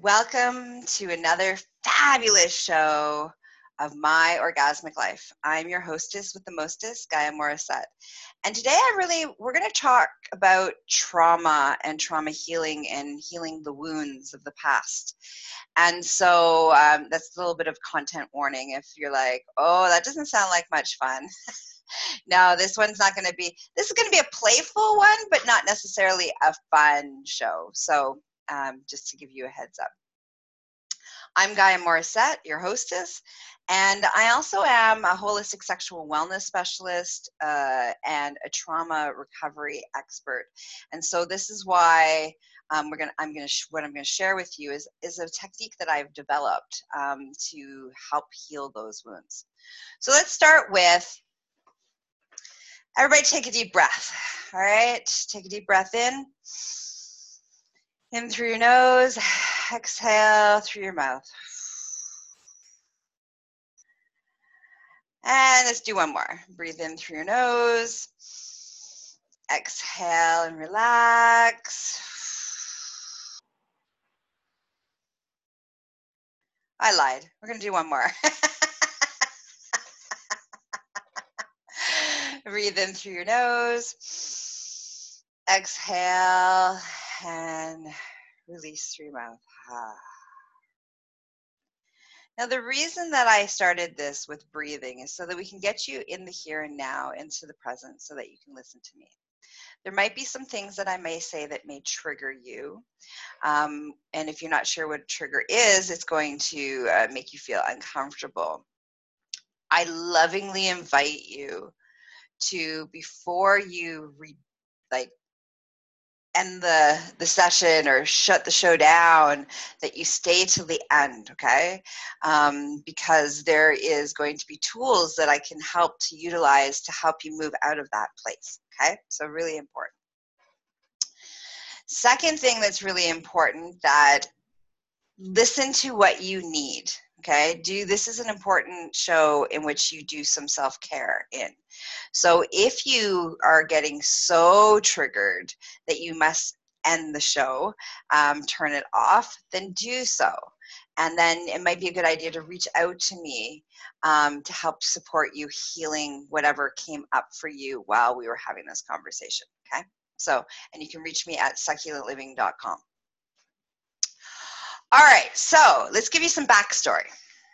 Welcome to another fabulous show of My Orgasmic Life. I'm your hostess with the mostest, Gaia Morissette. And today we're going to talk about trauma and trauma healing and healing the wounds of the past. And so that's a little bit of content warning if you're like, oh, that doesn't sound like much fun. No, this is going to be a playful one, but not necessarily a fun show. So just to give you a heads up. I'm Gaia Morissette, your hostess, and I also am a holistic sexual wellness specialist and a trauma recovery expert. And so this is why what I'm going to share with you is a technique that I've developed to help heal those wounds. So let's start with everybody take a deep breath. All right, take a deep breath in through your nose, exhale through your mouth. And let's do one more. Breathe in through your nose. Exhale and relax. I lied. We're going to do one more. Breathe in through your nose. Exhale and release through your mouth. Now, the reason that I started this with breathing is so that we can get you in the here and now, into the present, so that you can listen to me. There might be some things that I may say that may trigger you. And if you're not sure what a trigger is, it's going to make you feel uncomfortable. I lovingly invite you to, before you end the session or shut the show down, that you stay till the end, okay? Because there is going to be tools that I can help to utilize to help you move out of that place, okay? So really important. Second thing that's really important, that listen to what you need, okay? This is an important show in which you do some self-care in. So if you are getting so triggered that you must end the show, turn it off, then do so. And then it might be a good idea to reach out to me to help support you healing whatever came up for you while we were having this conversation, okay? So, and you can reach me at succulentliving.com. All right, so let's give you some backstory.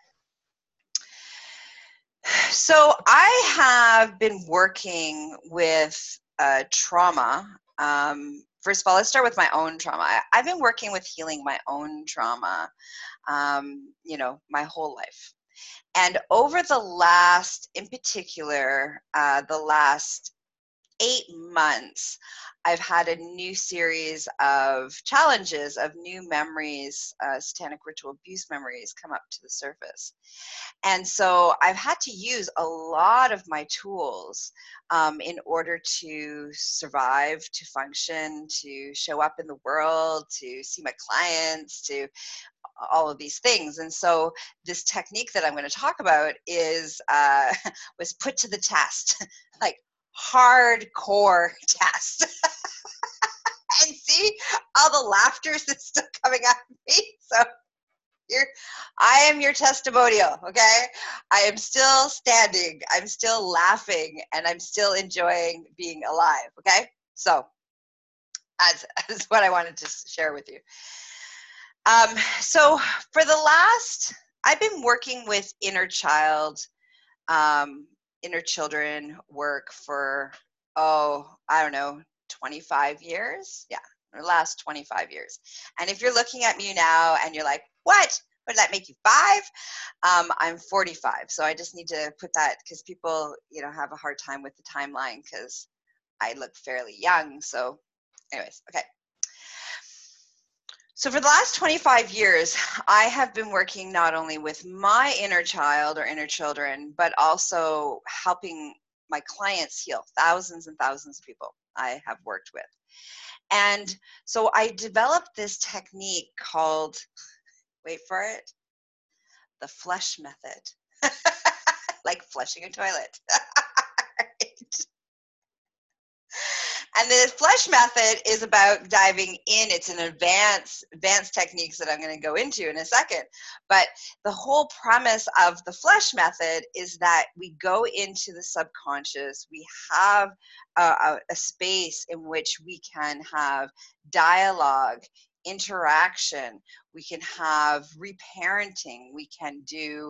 So I have been working with trauma. First of all, let's start with my own trauma. I've been working with healing my own trauma, my whole life. And over the last, in particular, the last 8 months, I've had a new series of challenges, of new memories, satanic ritual abuse memories come up to the surface. And so I've had to use a lot of my tools in order to survive, to function, to show up in the world, to see my clients, to all of these things. And so this technique that I'm going to talk about is was put to the test, like hardcore test. And see all the laughter that's still coming out of me. So I am your testimonial, okay? I am still standing, I'm still laughing, and I'm still enjoying being alive, okay? So that's what I wanted to share with you. So for the last, I've been working with inner children work for, I don't know, 25 years? Yeah, the last 25 years. And if you're looking at me now and you're like, what? What did that make you 5? I'm 45. So I just need to put that, because people, have a hard time with the timeline because I look fairly young. So anyways, okay. So for the last 25 years, I have been working not only with my inner child or inner children, but also helping my clients heal, thousands and thousands of people I have worked with. And so I developed this technique called, wait for it, the flush method, like flushing a toilet. Right. And the flesh method is about diving in. It's an advanced techniques that I'm going to go into in a second. But the whole premise of the flesh method is that we go into the subconscious. We have a space in which we can have dialogue, interaction. We can have reparenting. We can do,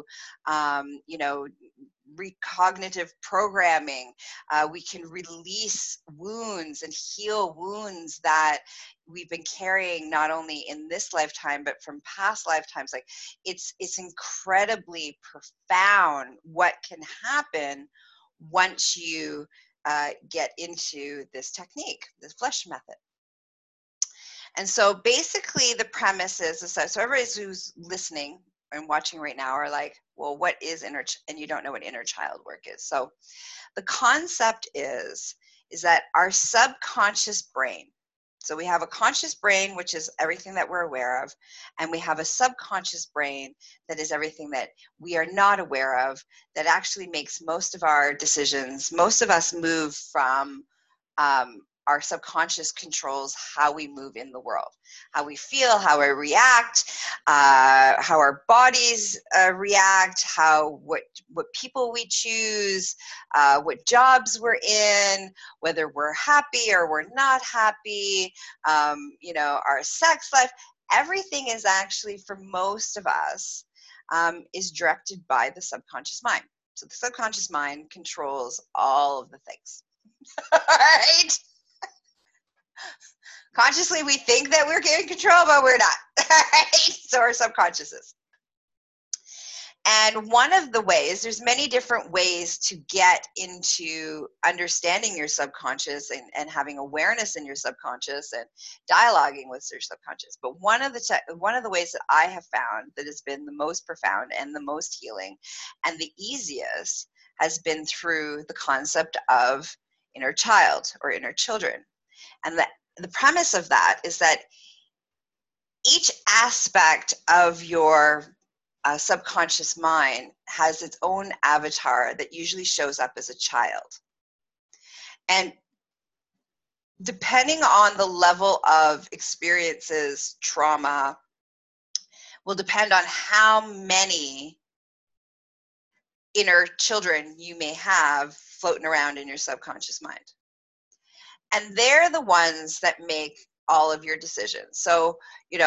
recognitive programming. We can release wounds and heal wounds that we've been carrying not only in this lifetime but from past lifetimes. Like it's incredibly profound what can happen once you get into this technique, this flesh method. And so basically the premise is so everybody who's listening and watching right now are like, well, what is and you don't know what inner child work is. So the concept is that our subconscious brain, so we have a conscious brain, which is everything that we're aware of, and we have a subconscious brain that is everything that we are not aware of, that actually makes most of our decisions. Most of us move from our subconscious controls how we move in the world, how we feel, how we react, how our bodies react, what people we choose, what jobs we're in, whether we're happy or we're not happy, our sex life. Everything is actually, for most of us, is directed by the subconscious mind. So the subconscious mind controls all of the things. All right? Consciously, we think that we're in control, but we're not. Right? So our subconscious is. And one of the ways, there's many different ways to get into understanding your subconscious and having awareness in your subconscious and dialoguing with your subconscious. But one of the ways that I have found that has been the most profound and the most healing and the easiest has been through the concept of inner child or inner children. And the premise of that is that each aspect of your subconscious mind has its own avatar that usually shows up as a child. And depending on the level of experiences, trauma, will depend on how many inner children you may have floating around in your subconscious mind. And they're the ones that make all of your decisions. So,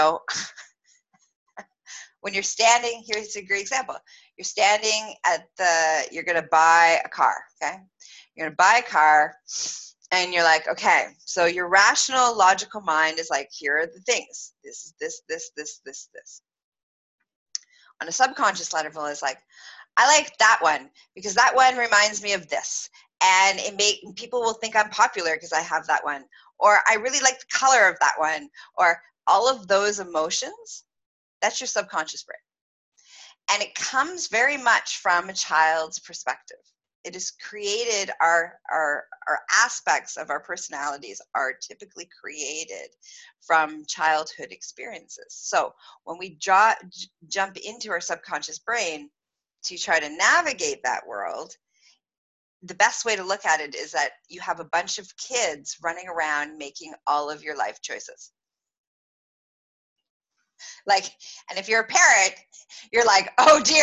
when you're standing, here's a great example. You're standing you're going to buy a car, okay? You're going to buy a car and you're like, okay, so your rational, logical mind is like, here are the things. This is this. On a subconscious level, it's like, I like that one because that one reminds me of this. And people will think I'm popular because I have that one. Or I really like the color of that one. Or all of those emotions, that's your subconscious brain. And it comes very much from a child's perspective. It is created, our aspects of our personalities are typically created from childhood experiences. So when we jump into our subconscious brain to try to navigate that world, the best way to look at it is that you have a bunch of kids running around making all of your life choices. Like, and if you're a parent, you're like, oh dear.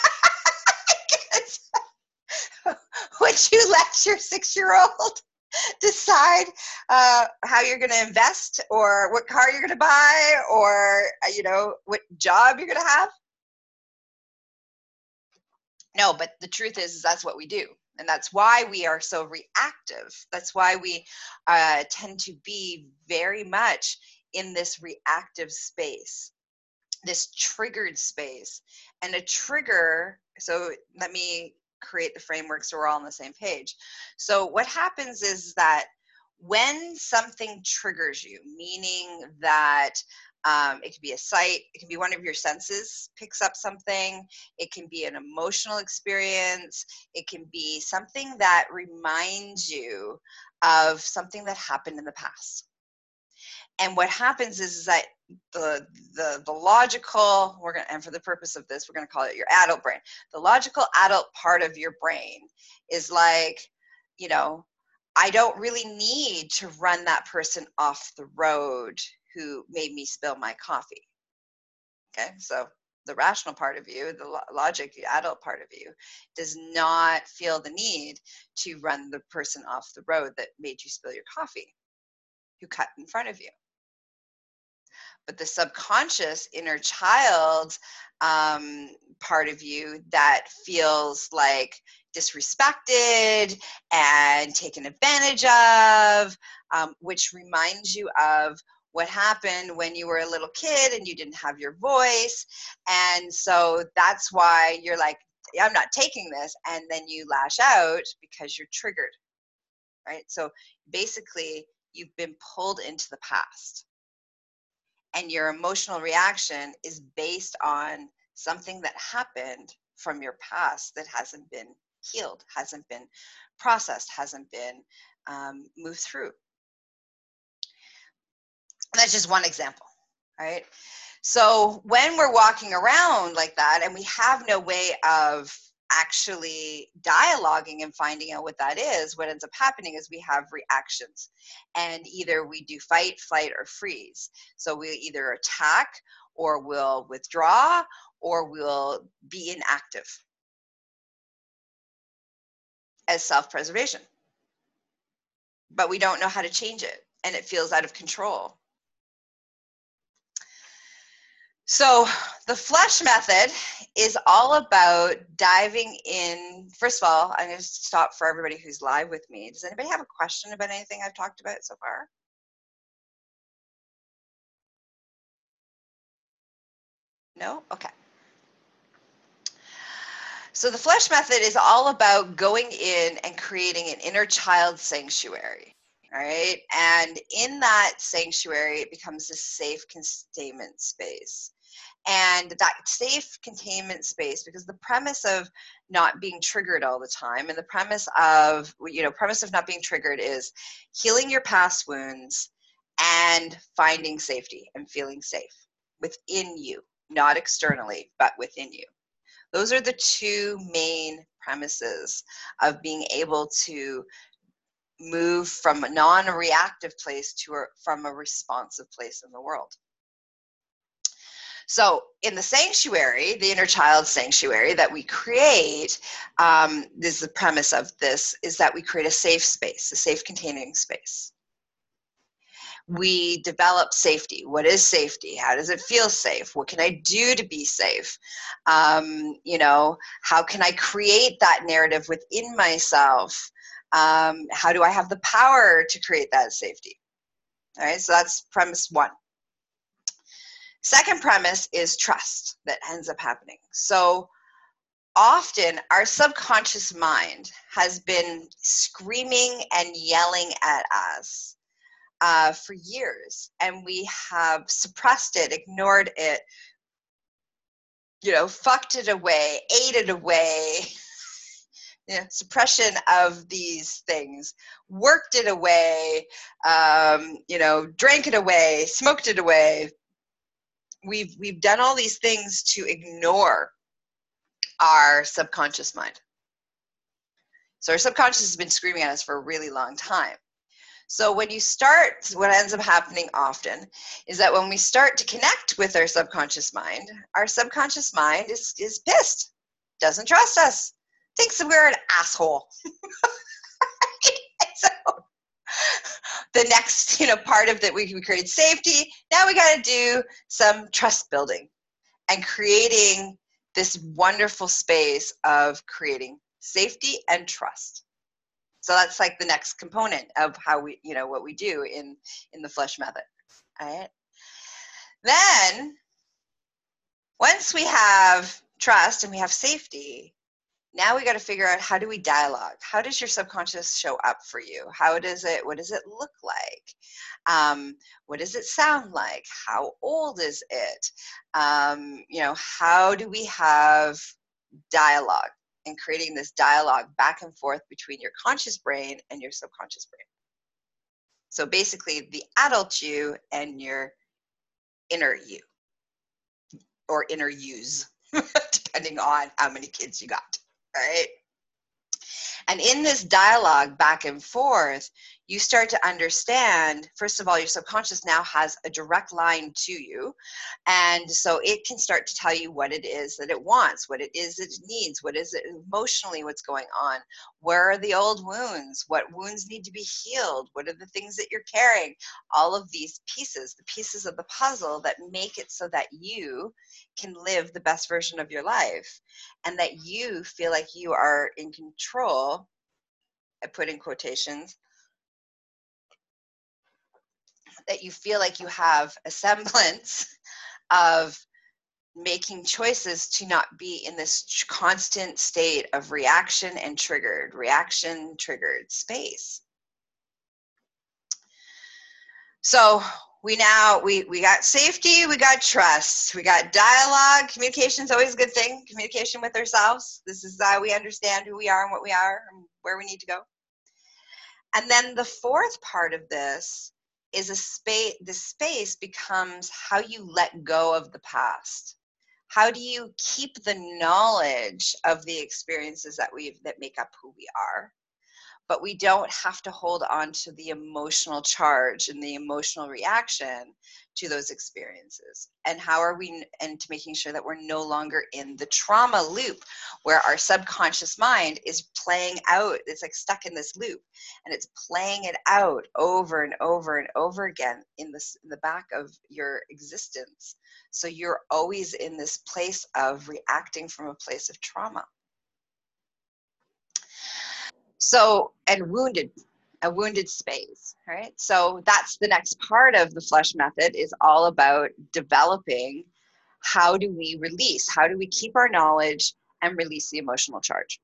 Would you let your 6-year-old decide how you're going to invest or what car you're going to buy or, what job you're going to have? No, but the truth is that's what we do. And that's why we are so reactive. That's why we tend to be very much in this reactive space, this triggered space. And a trigger, so let me create the framework so we're all on the same page. So what happens is that when something triggers you, meaning that it could be a sight, it can be one of your senses picks up something, it can be an emotional experience, it can be something that reminds you of something that happened in the past. And what happens is that the logical, and for the purpose of this, we're going to call it your adult brain. The logical adult part of your brain is like, I don't really need to run that person off the road who made me spill my coffee. Okay, so the rational part of you, the logic, the adult part of you, does not feel the need to run the person off the road that made you spill your coffee, who cut in front of you. But the subconscious inner child part of you that feels like disrespected and taken advantage of, which reminds you of what happened when you were a little kid and you didn't have your voice. And so that's why you're like, I'm not taking this. And then you lash out because you're triggered, right? So basically, you've been pulled into the past. And your emotional reaction is based on something that happened from your past that hasn't been healed, hasn't been processed, hasn't been moved through. And that's just one example, right? So when we're walking around like that and we have no way of actually dialoguing and finding out what that is, what ends up happening is we have reactions. And either we do fight, flight, or freeze. So we either attack or we'll withdraw or we'll be inactive as self-preservation. But we don't know how to change it, and it feels out of control. So the flush method is all about diving in. First of all, I'm going to stop for everybody who's live with me. Does anybody have a question about anything I've talked about so far? No? Okay. So the flush method is all about going in and creating an inner child sanctuary. All right. And in that sanctuary, it becomes a safe containment space. And that safe containment space, because the premise of not being triggered all the time, and the premise of not being triggered is healing your past wounds and finding safety and feeling safe within you, not externally, but within you. Those are the two main premises of being able to move from a non-reactive place to from a responsive place in the world. So in the sanctuary, the inner child sanctuary that we create, this is the premise of this, is that we create a safe space, a safe containing space. We develop safety. What is safety? How does it feel safe? What can I do to be safe? How can I create that narrative within myself? How do I have the power to create that safety? All right, so that's premise one. Second premise is trust that ends up happening. So often our subconscious mind has been screaming and yelling at us for years, and we have suppressed it, ignored it, fucked it away, ate it away, suppression of these things, worked it away, drank it away, smoked it away. We've done all these things to ignore our subconscious mind. So our subconscious has been screaming at us for a really long time. So what ends up happening often is that when we start to connect with our subconscious mind is pissed, doesn't trust us, thinks we're an asshole. So the next, part of that, we create safety. Now we got to do some trust building and creating this wonderful space of creating safety and trust. So that's like the next component of how we, what we do in the flush method. All right. Then once we have trust and we have safety, now we got to figure out, how do we dialogue? How does your subconscious show up for you? What does it look like? What does it sound like? How old is it? How do we have dialogue? And creating this dialogue back and forth between your conscious brain and your subconscious brain. So basically the adult you and your inner you, or inner yous, depending on how many kids you got, right? And in this dialogue back and forth, you start to understand, first of all, your subconscious now has a direct line to you. And so it can start to tell you what it is that it wants, what it is it needs, what is it emotionally, what's going on, where are the old wounds, what wounds need to be healed, what are the things that you're carrying, all of these pieces, the pieces of the puzzle that make it so that you can live the best version of your life and that you feel like you are in control. I put in quotations, that you feel like you have a semblance of making choices to not be in this constant state of reaction triggered space. So we got safety, we got trust, we got dialogue. Communication is always a good thing. Communication with ourselves. This is how we understand who we are and what we are and where we need to go. And then the fourth part of this is the space becomes how you let go of the past. How do you keep the knowledge of the experiences that make up who we are, but we don't have to hold on to the emotional charge and the emotional reaction to those experiences? And how are we, and to making sure that we're no longer in the trauma loop where our subconscious mind is playing out, it's like stuck in this loop and it's playing it out over and over and over again in the back of your existence. So you're always in this place of reacting from a place of trauma. So, and a wounded space, right? So that's the next part of the flush method, is all about developing how do we release, how do we keep our knowledge and release the emotional charge.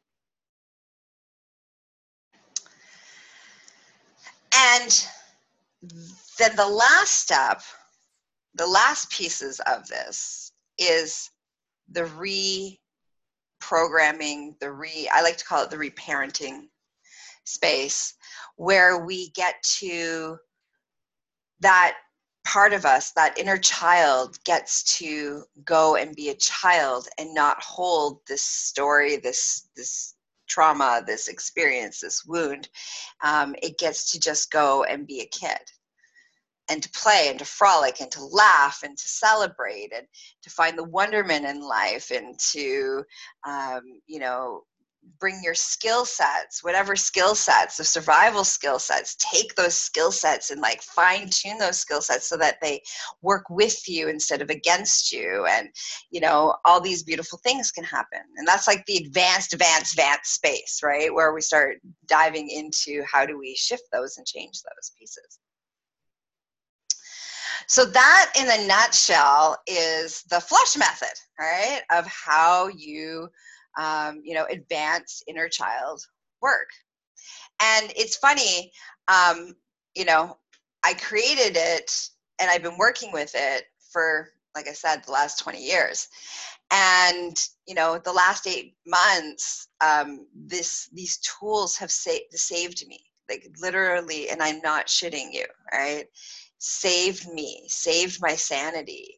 And then the last step, the last pieces of this is the reprogramming, I like to call it the reparenting space, where we get to that part of us, that inner child, gets to go and be a child and not hold this story, this trauma, this experience, this wound. It gets to just go and be a kid and to play and to frolic and to laugh and to celebrate and to find the wonderment in life and to, bring your skill sets, whatever skill sets, the survival skill sets, take those skill sets and like fine tune those skill sets so that they work with you instead of against you. And, all these beautiful things can happen. And that's like the advanced space, right? Where we start diving into how do we shift those and change those pieces. So that, in a nutshell, is the flush method, right, of how you, advance inner child work. And it's funny, I created it and I've been working with it for, like I said, the last 20 years. And, the last 8 months, these tools have saved me, like literally, and I'm not shitting you, right? Saved me, saved my sanity,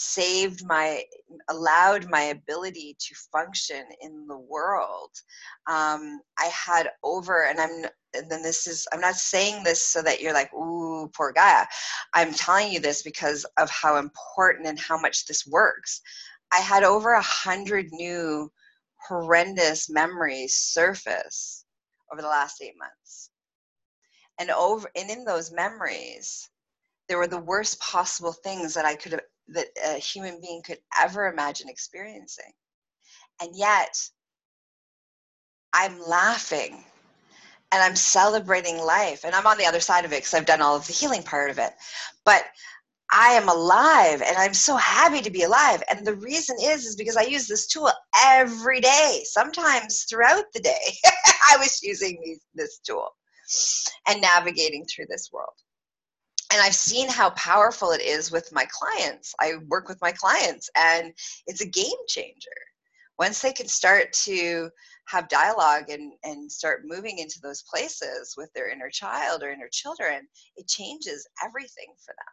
allowed my ability to function in the world. I had I'm not saying this so that you're like, ooh, poor Gaia. I'm telling you this because of how important and how much this works. I had over 100 new horrendous memories surface over the last 8 months. And in those memories, there were the worst possible things that that a human being could ever imagine experiencing. And yet, I'm laughing and I'm celebrating life. And I'm on the other side of it because I've done all of the healing part of it. But I am alive and I'm so happy to be alive. And the reason is because I use this tool every day, sometimes throughout the day. I was using this tool and navigating through this world. And I've seen how powerful it is with my clients. I work with my clients and it's a game changer. Once they can start to have dialogue and start moving into those places with their inner child or inner children, it changes everything for them.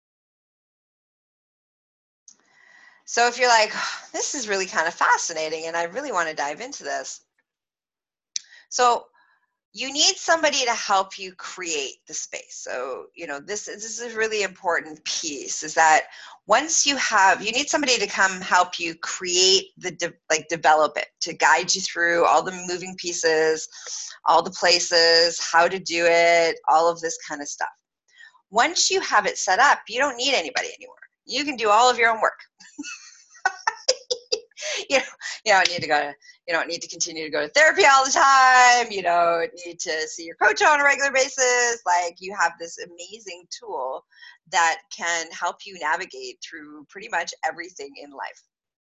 So if you're like, this is really kind of fascinating and I really want to dive into this, So you need somebody to help you create the space. So, this is a really important piece, is that once you need somebody to come help you create develop it, to guide you through all the moving pieces, all the places, how to do it, all of this kind of stuff. Once you have it set up, you don't need anybody anymore. You can do all of your own work. you don't need to go to, you don't need to continue to go to therapy all the time. You don't need to see your coach on a regular basis. Like, you have this amazing tool that can help you navigate through pretty much everything in life.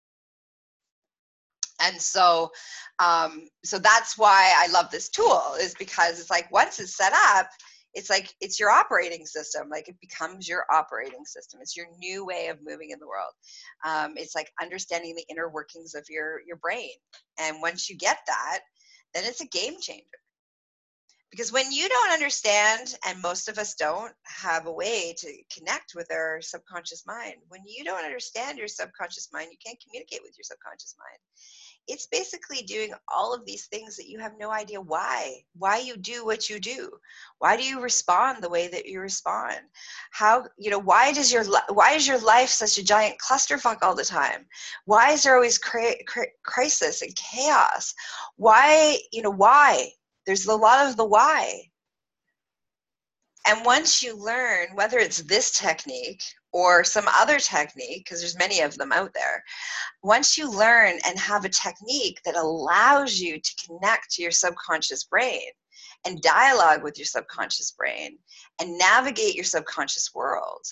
And so that's why I love this tool, is because it's like, once it's set up, it's like, it's your operating system. Like, it becomes your operating system. It's your new way of moving in the world. It's like understanding the inner workings of your brain. And once you get that, then it's a game changer. Because when you don't understand, and most of us don't have a way to connect with our subconscious mind, when you don't understand your subconscious mind, you can't communicate with your subconscious mind. It's basically doing all of these things that you have no idea why you do what you do. Why do you respond the way that you respond? Why is your life such a giant clusterfuck all the time? Why is there always crisis and chaos? Why? There's a lot of the why. And once you learn, whether it's this technique or some other technique, because there's many of them out there, once you learn and have a technique that allows you to connect to your subconscious brain and dialogue with your subconscious brain and navigate your subconscious world,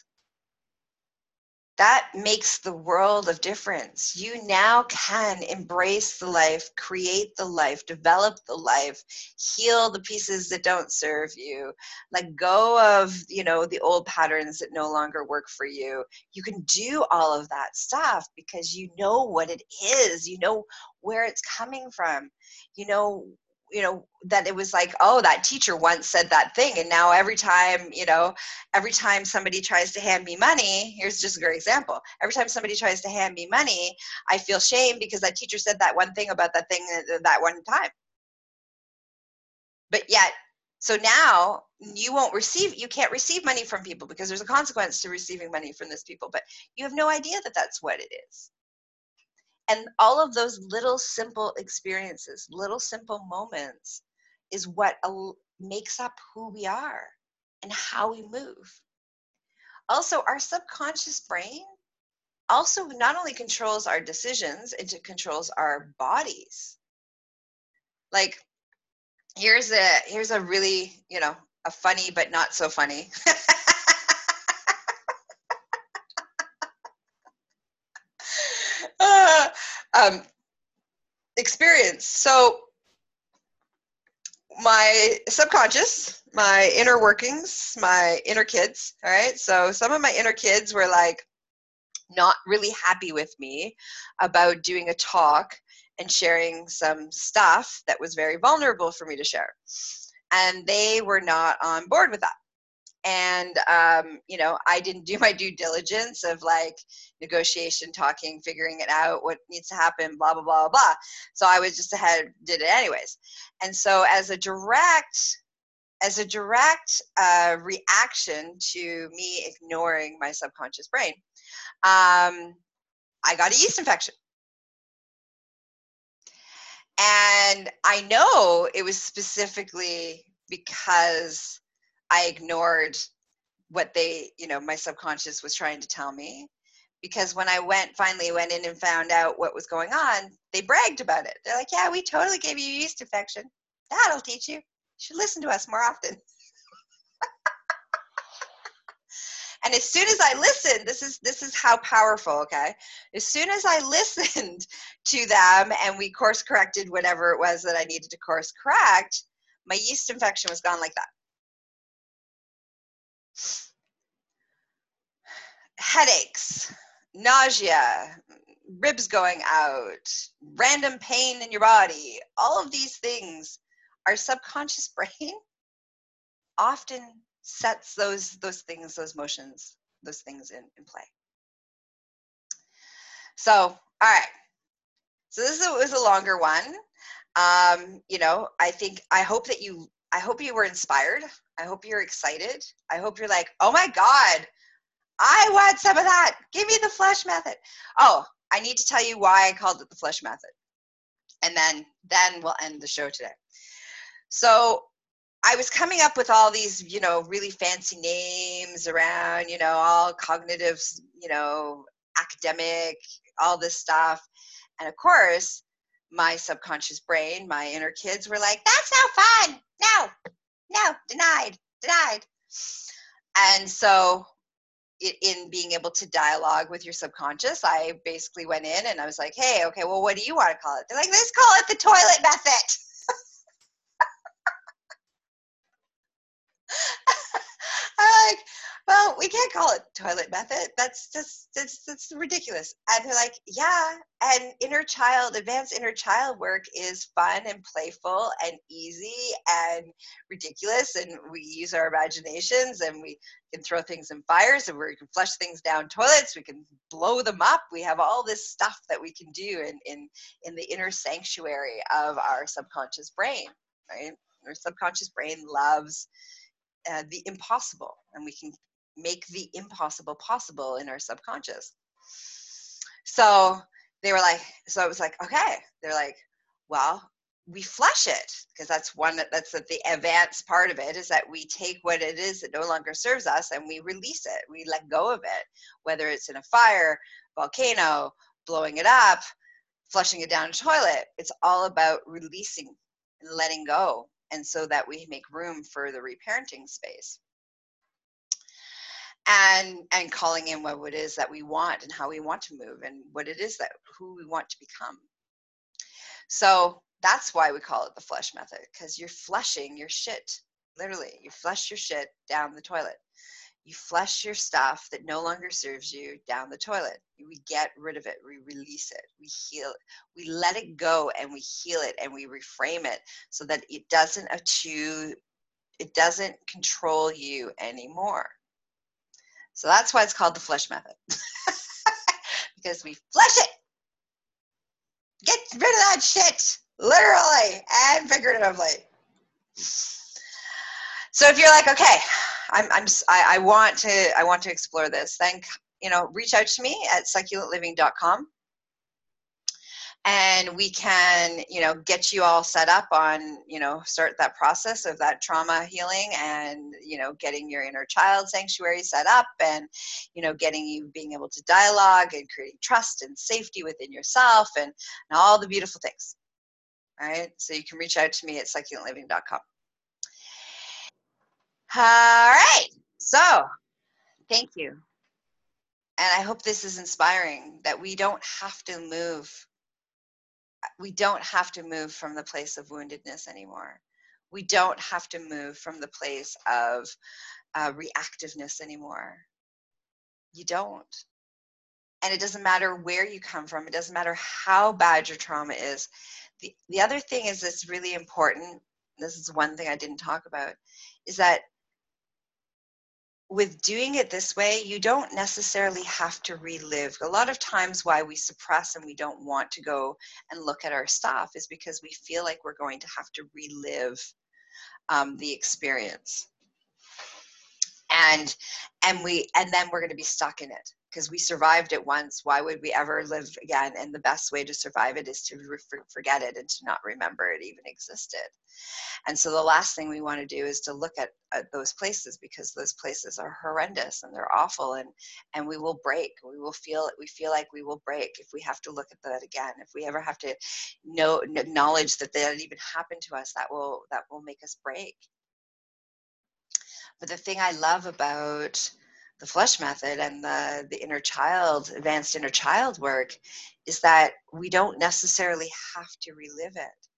that makes the world of difference. You now can embrace the life, create the life, develop the life, heal the pieces that don't serve you, let go of, the old patterns that no longer work for you. You can do all of that stuff because you know what it is. You know where it's coming from. That it was like, oh, that teacher once said that thing, and now every time somebody tries to hand me money, here's just a great example. Every time somebody tries to hand me money, I feel shame because that teacher said that one thing about that thing that one time. But yet, so now you can't receive money from people because there's a consequence to receiving money from these people, but you have no idea that that's what it is. And all of those little simple experiences, little simple moments, is what makes up who we are and how we move. Also, our subconscious brain also not only controls our decisions, it controls our bodies. Like, here's a really, a funny but not so funny experience. So my subconscious, my inner workings, my inner kids, all right? So some of my inner kids were like not really happy with me about doing a talk and sharing some stuff that was very vulnerable for me to share. And they were not on board with that. And, I didn't do my due diligence of like negotiation, talking, figuring it out, what needs to happen, blah, blah, blah, blah. So I was just did it anyways. And so as a direct reaction to me ignoring my subconscious brain, I got a yeast infection. And I know it was specifically because I ignored what my subconscious was trying to tell me. Because when I finally went in and found out what was going on, they bragged about it. They're like, yeah, we totally gave you a yeast infection. That'll teach you. You should listen to us more often. And as soon as I listened, this is how powerful, okay? As soon as I listened to them and we course corrected whatever it was that I needed to course correct, my yeast infection was gone like that. Headaches, nausea, ribs going out, random pain in your body, all of these things, our subconscious brain often sets those things, those motions, those things in play. So, all right. So this was a longer one. You know, I hope you were inspired. I hope you're excited. I hope you're like, oh my God, I want some of that. Give me the flush method. Oh, I need to tell you why I called it the flush method. And then we'll end the show today. So I was coming up with all these, you know, really fancy names around, you know, all cognitive, you know, academic, all this stuff. And of course, my subconscious brain, my inner kids were like, that's no fun. No, denied, denied. And so in being able to dialogue with your subconscious, I basically went in and I was like, hey, okay, well, what do you want to call it? They're like, let's call it the toilet method. I'm like, well, we can't call it toilet method. That's ridiculous. And they're like, yeah. And advanced inner child work is fun and playful and easy and ridiculous. And we use our imaginations and we can throw things in fires and we can flush things down toilets. We can blow them up. We have all this stuff that we can do in the inner sanctuary of our subconscious brain, right? Our subconscious brain loves the impossible, and we can make the impossible possible in our subconscious. So they were like, so I was like, okay. They're like, well, we flush it, because that's the advanced part of it, is that we take what it is that no longer serves us and we release it. We let go of it, whether it's in a fire, volcano, blowing it up, flushing it down a toilet. It's all about releasing and letting go, and so that we make room for the reparenting space, and calling in what it is that we want and how we want to move and what it is that who we want to become. So that's why we call it the flush method, because you're flushing your shit. Literally, you flush your shit down the toilet. You flush your stuff that no longer serves you down the toilet. We get rid of it. We release it. We heal it. We let it go and we heal it and we reframe it so that it doesn't control you anymore. So that's why it's called the flush method. Because we flush it. Get rid of that shit, literally and figuratively. So if you're like, okay, I want to explore this, then reach out to me at succulentliving.com, and we can get you all set up on start that process of that trauma healing, and getting your inner child sanctuary set up, and getting you being able to dialogue and creating trust and safety within yourself, and all the beautiful things. All right, so you can reach out to me at succulentliving.com. All right, so thank you. And I hope this is inspiring, that we don't have to move. We don't have to move from the place of woundedness anymore. We don't have to move from the place of reactiveness anymore. You don't. And it doesn't matter where you come from. It doesn't matter how bad your trauma is. The other thing is that's really important, this is one thing I didn't talk about, is that with doing it this way, you don't necessarily have to relive. A lot of times why we suppress and we don't want to go and look at our stuff is because we feel like we're going to have to relive the experience. And then we're going to be stuck in it because we survived it once. Why would we ever live again? And the best way to survive it is to forget it and to not remember it even existed. And so the last thing we want to do is to look at those places, because those places are horrendous and they're awful, and we will break. We feel like we will break if we have to look at that again. If we ever have to acknowledge that even happened to us, that will make us break. But the thing I love about the flush method and the advanced inner child work is that we don't necessarily have to relive it.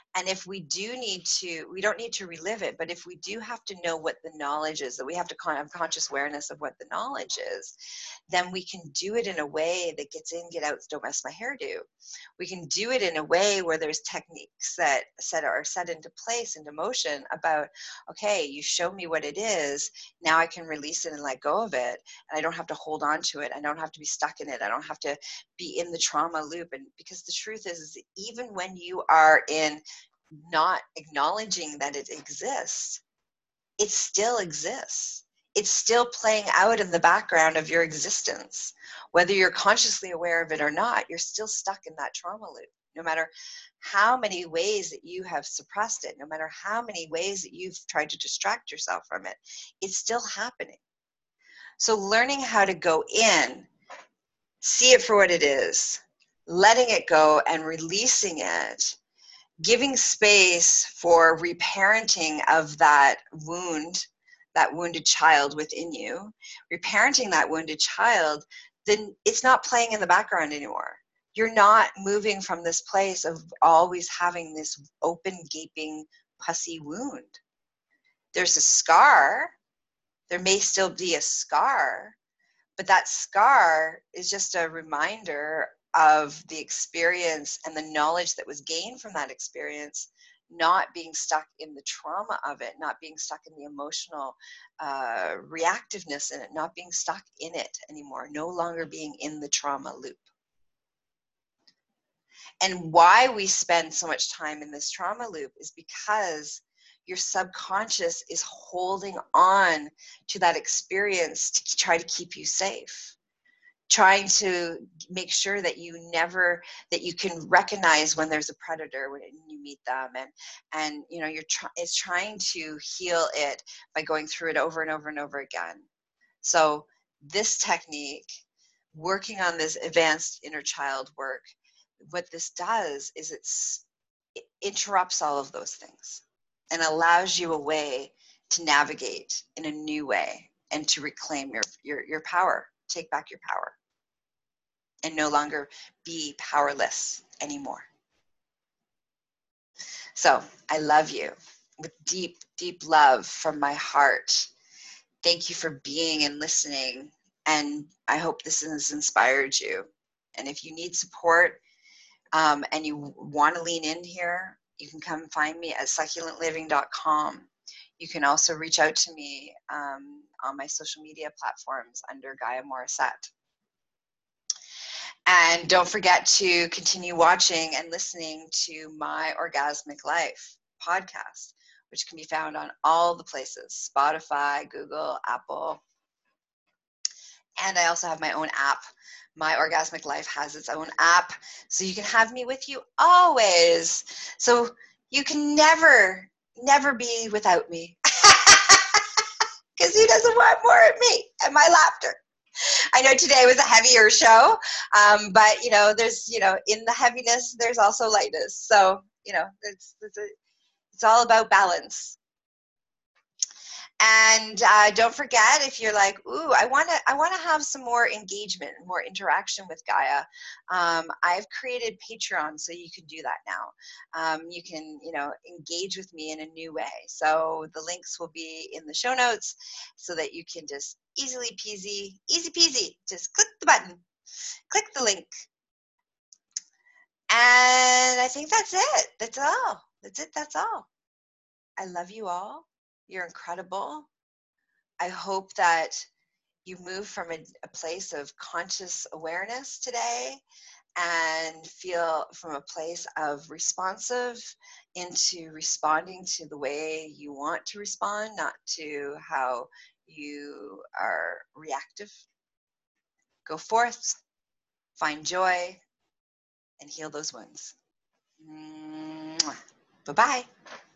And if we do need to, we don't need to relive it, but if we do have to know what the knowledge is, that we have to have conscious awareness of what the knowledge is, then we can do it in a way that gets in, get out, don't mess my hairdo. We can do it in a way where there's techniques that are set into place, into motion about, okay, you show me what it is, now I can release it and let go of it, and I don't have to hold on to it, I don't have to be stuck in it, I don't have to be in the trauma loop. And because the truth is even when you are in not acknowledging that it exists, it still exists. It's still playing out in the background of your existence. Whether you're consciously aware of it or not, you're still stuck in that trauma loop. No matter how many ways that you have suppressed it, no matter how many ways that you've tried to distract yourself from it, it's still happening. So learning how to go in, see it for what it is, letting it go and releasing it, giving space for reparenting of that wound, that wounded child within you, reparenting that wounded child, then it's not playing in the background anymore. You're not moving from this place of always having this open, gaping, pussy wound. There's a scar. There may still be a scar, but that scar is just a reminder of the experience and the knowledge that was gained from that experience, not being stuck in the trauma of it, not being stuck in the emotional reactiveness in it, not being stuck in it anymore, no longer being in the trauma loop. And why we spend so much time in this trauma loop is because your subconscious is holding on to that experience to try to keep you safe, trying to make sure that you never, that you can recognize when there's a predator when you meet them, and you know, it's trying to heal it by going through it over and over and over again. So this technique, working on this advanced inner child work, what this does is it interrupts all of those things and allows you a way to navigate in a new way and to reclaim your power, take back your power, and no longer be powerless anymore. So I love you with deep, deep love from my heart. Thank you for being and listening. And I hope this has inspired you. And if you need support and you want to lean in here, you can come find me at succulentliving.com. You can also reach out to me on my social media platforms under Gaia Morissette. And don't forget to continue watching and listening to my Orgasmic Life podcast, which can be found on all the places, Spotify, Google, Apple. And I also have my own app. My Orgasmic Life has its own app, so you can have me with you always. So you can never, never be without me. Because who doesn't want more of me and my laughter? I know today was a heavier show, but you know, there's, you know, in the heaviness, there's also lightness. So, you know, it's all about balance. And don't forget, if you're like, ooh, I want to have some more engagement, more interaction with Gaia, I've created Patreon, so you can do that now. You can, you know, engage with me in a new way. So the links will be in the show notes, so that you can just easy peasy, just click the button, click the link. And I think that's it. That's all. That's it. That's all. I love you all. You're incredible. I hope that you move from a place of conscious awareness today and feel from a place of responsive into responding to the way you want to respond, not to how you are reactive. Go forth, find joy, and heal those wounds. Bye-bye.